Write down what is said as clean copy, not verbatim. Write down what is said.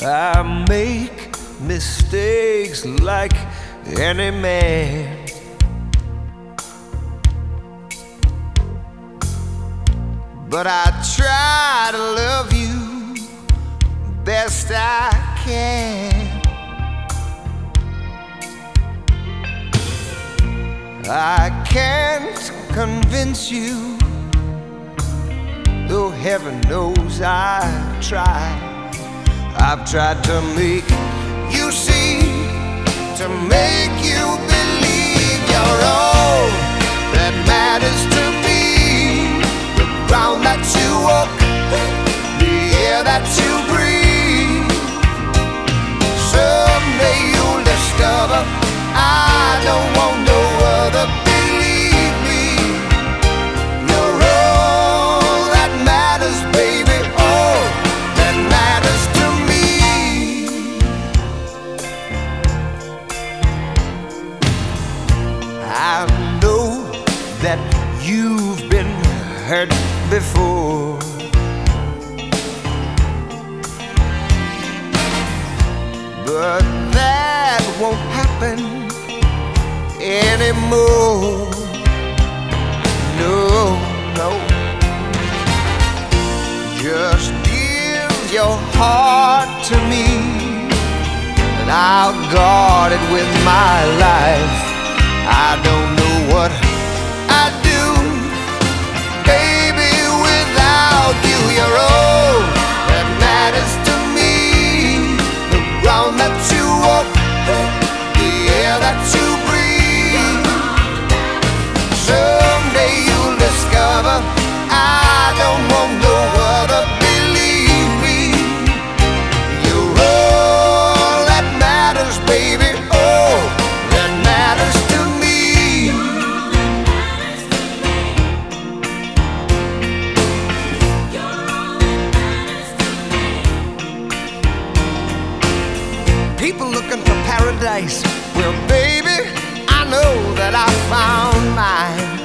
I make mistakes like any man. But I try to love you best I can. I can't convince you, though heaven knows I try. I've tried to make you see, to make you believe you're all that matters to me. The ground that you walk, the air that you breathe. Someday you'll discover I don't want no other. Believe me, you're all that matters, baby. All that matters to me. I know that you've been hurt before, but that won't happen anymore. No, no. Just give your heart to me, and I'll guard it with my life. I don't know what I'd do, baby, without you. You're all that matters to me. The ground that you walk, the air that you breathe. Someday you'll discover I don't want no other. Believe me, you're all that matters, baby. All that matters to me. People looking for paradise, well, baby, I know that I found mine.